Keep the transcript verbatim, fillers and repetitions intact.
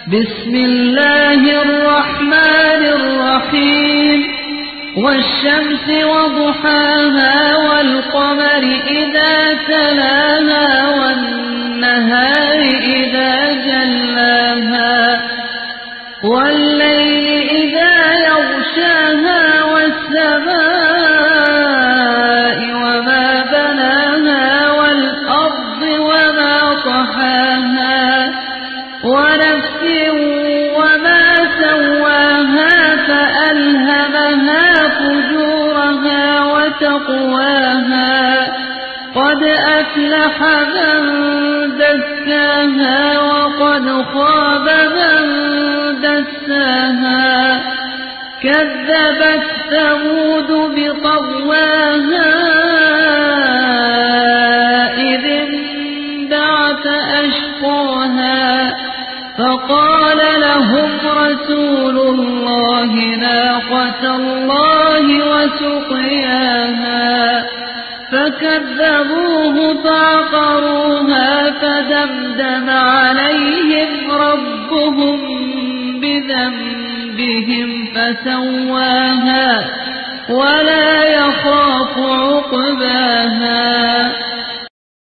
بسم الله الرحمن الرحيم والشمس وضحاها والقمر إذا تلاها والنهار إذا جلاها والليل إذا يغشاها والسماء وما بناها والأرض وما طحاها ونفس وما سواها فألهمها فجورها وتقواها قد أفلح من دساها وقد خاب من دساها كذبت ثمود بطغواها إذ انبعث أشقاها فقال لهم رسول الله ناقة الله وسقياها فكذبوه فعقروها فدمدم عليهم ربهم بذنبهم فسواها ولا يخاف عقباها.